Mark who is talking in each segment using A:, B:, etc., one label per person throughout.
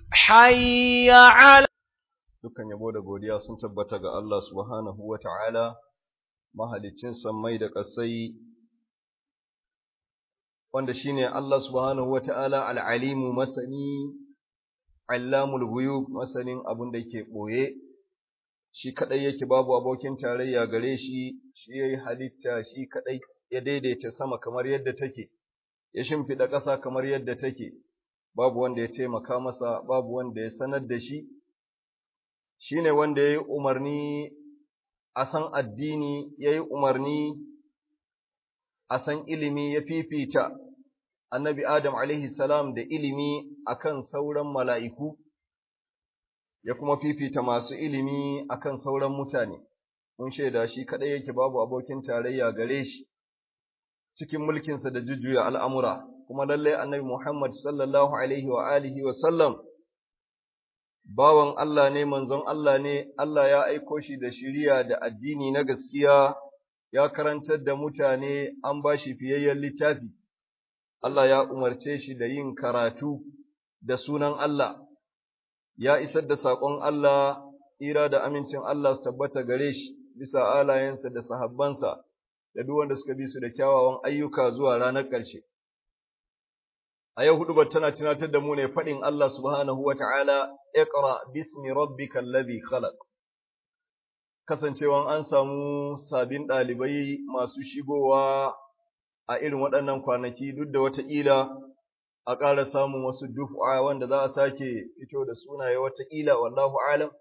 A: حي على
B: Dukkan yabo da godiya sun tabbata ga Allah subhanahu wa ta'ala, mahalicin sammai da ƙasai, wanda shi ne Allah subhanahu wa ta'ala al'alimu masani, allamul ghuyub masanin abin da ke ɓoye, shi kaɗai yake babu abokin tarayya gare shi, shi ya yi halitta shi kaɗai ya daidaita sama kamar yadda take, ya shimfiɗa ƙasa kamar yadda take, babu wanda ya taimaka masa, babu wanda ya sanar da shi. Shi ne wanda ya yi umarni a san addini, ya yi umarni a san ilimi, ya fifita annabi Adam alaihi salam da ilimi akan sauran mala'iku, ya kuma fifita masu ilimi akan sauran mutane. Mun shaida shi kaɗai yake babu abokin tarayya gare shi cikin mulkinsa da jujjuya al'amura, kuma lallai annabi Muhammad sallallahu alaihi wa alihi wa sallam bawan Allah ne, manzon Allah ne, Allah ya aiko shi da shiriya da addini na gaskiya, ya karantar da mutane, an ba shi fiyayyen littafi. Allah ya umarce shi da yin karatu da sunan Allah, ya isar da saƙon Allah, tsira da amincin Allah su tabbata gare shi, bisa alayensa da sahabbansa, da duk wanda suka bi su da kyawawan ayyuka zuwa ranar ƙarshe. A yau huɗubar tana tunatar da mu ne faɗin Allah subhanahu wa ta'ala, Iqra bismi rabbikal ladhi khalaq. Kasancewan an samu sabbin ɗalibai masu shigowa a irin waɗannan kwanaki duk da wataƙila a ƙara samun wasu duf'a wanda za a sake fito da sunaye wataƙila, wallahu alam.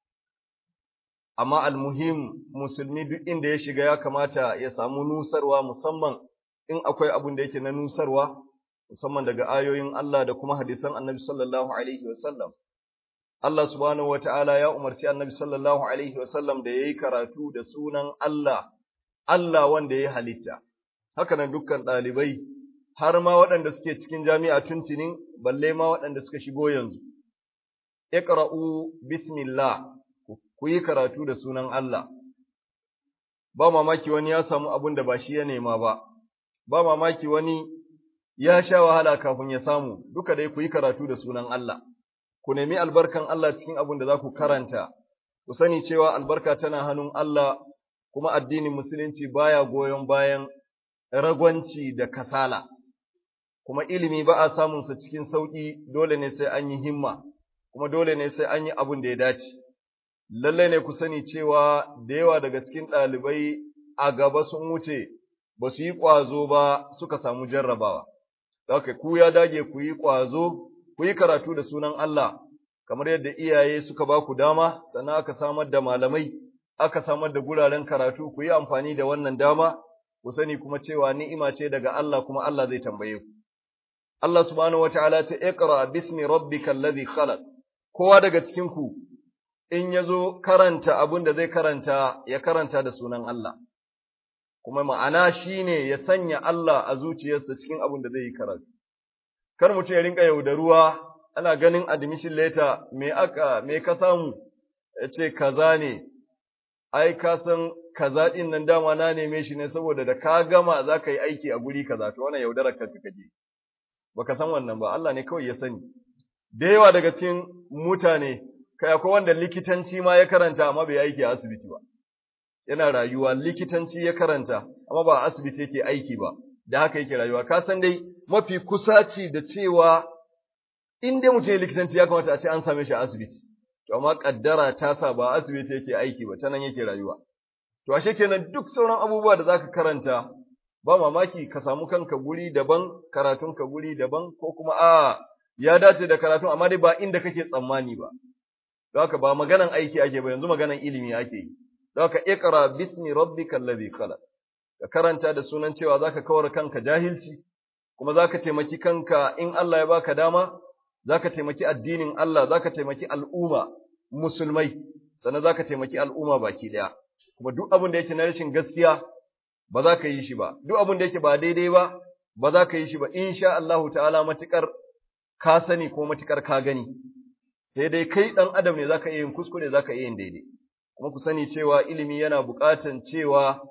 B: Amma almuhim musulmi duk inda ya shiga ya kamata ya samu nusarwa, musamman in akwai abin da yake na nusarwa, musamman daga ayoyin Allah da kuma hadisan Annabi sallallahu alaihi wasallam. Allah subhanahu wata'ala ya umarci Annabi sallallahu alaihi wasallam da yayi karatu da sunan Allah, Allah wanda ya halitta. Haka nan dukkan ɗalibai, har ma waɗanda suke cikin jami'a tuntunin, balle ma waɗanda suka shigo yanzu. Iqra'u bismillah, ku yi karatu da sunan Allah. Ba mamaki wani ya samu abin da ba shi ya nema ba mamaki wani ya sha wahala kafin ya samu, duka dai ku yi karatu da sunan Allah, ku nemi albarkan Allah cikin abin da za ku karanta, ku sani cewa albarka tana hannun Allah, kuma addinin musulunci baya goyon bayan ragwanci da kasala, kuma ilimi ba a samunsa cikin sauƙi, dole ne sai an yi himma, kuma dole ne sai an yi abin da ya dace. Lallai ne ku sani cewa da yawa daga cikin ɗalibai a gaba sun wuce, ba su yi ƙwazo ba suka samu jarrabawa. Haka ku ya dage ku yi ƙwazo, ku yi karatu da sunan Allah, kamar yadda iyaye suka ba ku dama, sannan aka samar da malamai, aka samar da guraren karatu, ku yi amfani da wannan dama, ku sani kuma cewa ni'ima ce daga Allah, kuma Allah zai tambaye ku. Allah subhanahu wataala ta iqra bismi rabbikal ladhi khalaq. Kowa daga cikin ku in yazo karanta abin da zai karanta, ya karanta da sunan Allah. Kuma ma'ana shine ya sanya Allah a zuciyarsa cikin abin da zai yi karatu. Kar mutum ya rinka yaudaruwa, ana ganin admission letter, me ka samu, ya ce kaza ne, ai ka san kaza ɗin nan dama na neme shi ne saboda da ka gama za ka yi aiki a guri kaza, to wannan yaudarar ka kaje. Baka san wannan ba, Allah ne kawai ya sani. Da yawa daga cikin mutane, kai akwai wanda likitanci ma ya karanta amma bai aiki a asibiti ba. Yana rayuwa likitanci ya karanta amma ba a asibiti yake aiki ba, da haka yake rayuwa. Ka san dai mafi kusaci da cewa in dai mutum ya likitanci ya kamata a ce an same shi a asibiti, to amma kaddara ta sa ba a asibiti yake aiki ba, ta nan yake rayuwa. To ashe kenan duk sauran abubuwa da zaka karanta, ba mamaki ka samu kanka guri daban, karatunka guri daban, ko kuma ya dace da karatun amma dai ba inda kake tsammani ba. Don haka ba maganan aiki ake ba, yanzu maganan ilimi ake yi. Don haka iqra bismi rabbikal ladhi khalaq. Ka karanta da sunan cewa zaka kawar kanka jahilci, kuma zaka taimaki kanka in Allah ya baka dama, zaka taimaki addinin Allah, zaka taimaki al'umma musulmai, sannan zaka taimaki al'umma baki daya. Kuma duk abin da yake na rashin gaskiya ba za ka yi shi ba, duk abin da yake ba daidai ba, ba za ka yi shi ba, insha Allahu ta'ala matukar ka sani ko matukar ka gani. Sai dai kai ɗan adam ne za ka iya yin kuskure, za ka iya yin daidai. Kuma ku sani cewa ilimi yana buƙatan cewa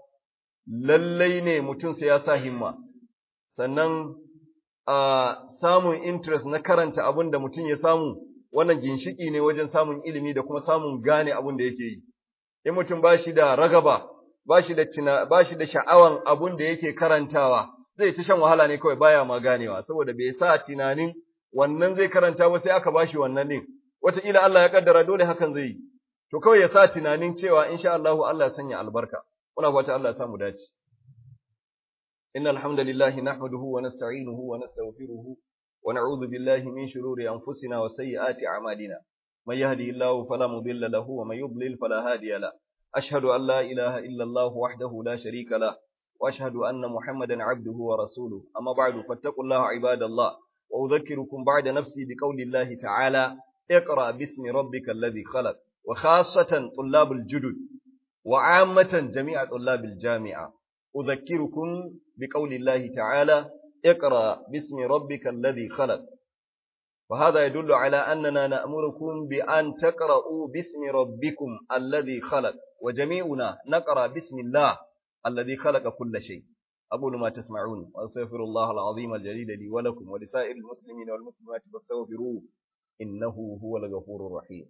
B: lallai ne mutum sai ya sa himma, sannan samun interest na karanta abin da mutum ya samu wannan ginshiki ne wajen samun ilimi da kuma samun gane abin da yake yi. In mutum ba shi da ragaba, ba shi da sha'awan abin da yake karantawa, zai ta shan wahala ne kawai baya ma ganewa, saboda bai sa tunanin wannan zai karanta ba sai aka bashi wannan din. Wataƙila Allah ya kaddara dole hakan zai yi. To kawai ya sa tunanin cewa insha Allah Allah ya sanya albarka. Muna fata Allah ya samu dace. Innal hamdalillahi nahmaduhu wa nasta'inuhu wa nastaghfiruhu wa na'udhu billahi min shururi anfusina wa sayyiati a'malina. Man yahdihillahu fala mudilla lahu wa man yudlil fala hadiya lahu. Ashhadu an la ilaha illa Allah wahdahu la sharika lahu wa ashhadu anna Muhammadan 'abduhu wa rasuluhu. Amma ba'du, fattaqullaha 'ibadallah. Wa udhakkirukum ba'da nafsi biqaulillahi ta'ala اقرأ باسم ربك الذي خلق وخاصة طلاب الجدد وعامة جميع طلاب الجامعة أذكركم بقول الله تعالى اقرأ باسم ربك الذي خلق وهذا يدل على أننا نأمركم بأن تقرأوا باسم ربكم الذي خلق وجميعنا نقرأ باسم الله الذي خلق كل شيء. أقول ما تسمعون وأستغفر الله العظيم الجليل لي ولكم ولسائر المسلمين والمسلمات فاستغفروه إنه هو الغفور الرحيم.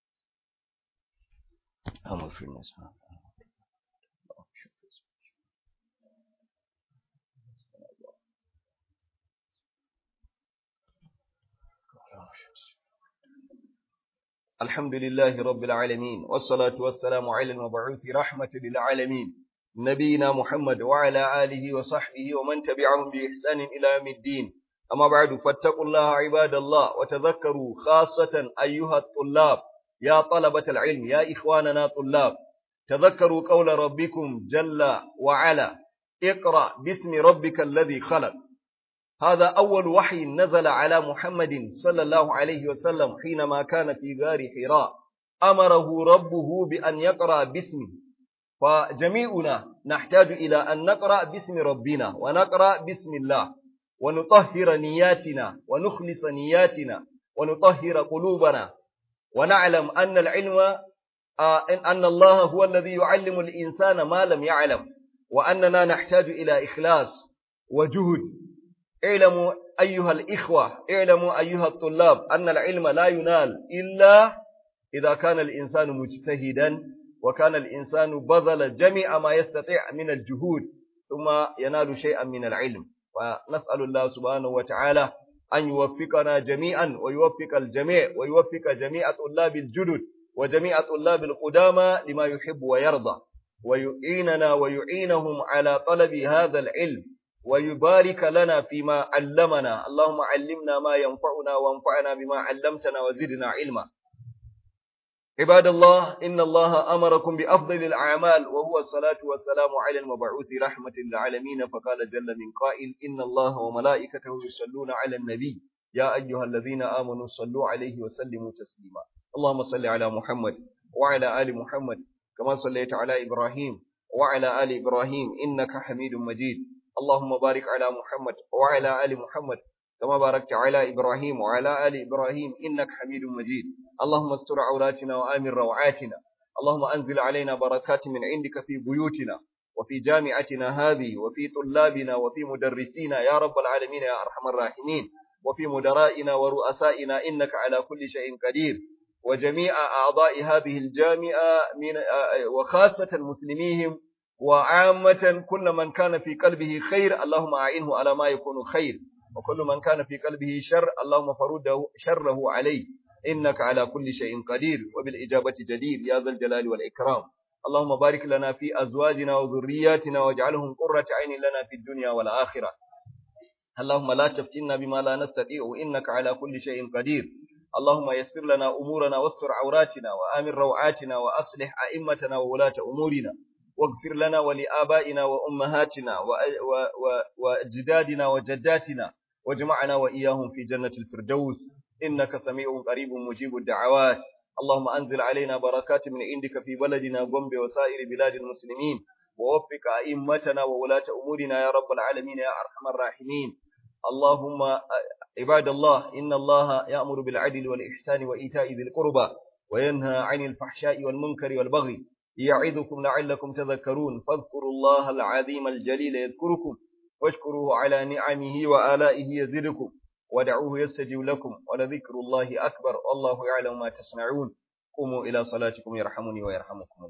B: الحمد لله رب العالمين والصلاة والسلام على المبعوث رحمة للعالمين نبينا محمد وعلى آله وصحبه ومن تبعهم بإحسان إلى يوم الدين. أما بعد، فاتقوا الله عباد الله وتذكروا خاصة أيها الطلاب يا طلبة العلم يا إخواننا طلاب، تذكروا قول ربكم جل وعلا اقرأ باسم ربك الذي خلق. هذا أول وحي نزل على محمد صلى الله عليه وسلم حينما كان في غار حراء، أمره ربه بأن يقرأ باسمه. فجميعنا نحتاج إلى أن نقرأ باسم ربنا ونقرأ باسم الله ونطهر نياتنا ونخلص نياتنا ونطهر قلوبنا، ونعلم أن العلم أن الله هو الذي يعلم الإنسان ما لم يعلم، وأننا نحتاج إلى إخلاص وجهد. اعلموا أيها الإخوة، اعلموا أيها الطلاب أن العلم لا ينال إلا إذا كان الإنسان مجتهدا وكان الإنسان بذل جميع ما يستطيع من الجهود ثم ينال شيئا من العلم. ونسأل الله سبحانه وتعالى أن يوفقنا جميعا ويوفق الجميع ويوفق جميع طلاب الجدد وجميع طلاب القدامى لما يحب ويرضى، ويعيننا ويعينهم على طلب هذا العلم، ويبارك لنا فيما علمنا. اللهم علمنا ما ينفعنا وانفعنا بما علمتنا وزدنا علما. عباد الله، إن الله أمركم بأفضل الأعمال وهو الصلاة والسلام على المبعوث رحمة للعالمين، فقال جل من قائل إن الله وملائكته يصلون على النبي يا أيها الذين آمنوا صلوا عليه وسلموا تسليما. اللهم صل على محمد وعلى آل محمد كما صليت على إبراهيم وعلى آل إبراهيم إنك حميد مجيد. اللهم بارك على محمد وعلى آل محمد كما باركت على إبراهيم وعلى آل إبراهيم إنك حميد مجيد. اللهم استر عوراتنا وآمن روعاتنا. اللهم أنزل علينا بركات من عندك في بيوتنا وفي جامعتنا هذه وفي طلابنا وفي مدرسينا يا رب العالمين يا أرحم الراحمين، وفي مدرائنا ورؤسائنا إنك على كل شيء قدير، وجميع أعضاء هذه الجامعة وخاصة مسلميهم وعامة كل من كان في قلبه خير اللهم أعينه على ما يكون خير، وكل من كان في قلبه شر اللهم فرد شره عليه إنك على كل شيء قدير وبالإجابة جدير يا ذا الجلال والإكرام. اللهم بارك لنا في أزواجنا وذرياتنا واجعلهم قرة عين لنا في الدنيا والآخرة. اللهم لا تفتنا بما لا نستطيع إنك على كل شيء قدير. اللهم يسر لنا أمورنا واستر عوراتنا وآمن روعاتنا وأصلح أئمتنا وولاة أمورنا، واغفر لنا ولآبائنا وأمهاتنا وأجدادنا وجداتنا، واجمعنا وإياهم في جنة الفردوس إنك سميع قريب مجيب الدعوات. اللهم أنزل علينا بركات من عندك في بلدنا غومبي وسائر بلاد المسلمين، ووفق أئمتنا وولاة أمورنا يا رب العالمين يا أرحم الراحمين. اللهم عباد الله، إن الله يأمر بالعدل والإحسان وإيتاء ذي القربى وينهى عن الفحشاء والمنكر والبغي يعظكم لعلكم تذكرون، فاذكروا الله العظيم الجليل يذكركم واشكروه على نعمه وآلائه يزدكم، ودعوه يستجيب لكم ولذكر الله أكبر والله يعلم ما تصنعون قوموا إلى صلاتكم يرحمني ويرحمكم الله.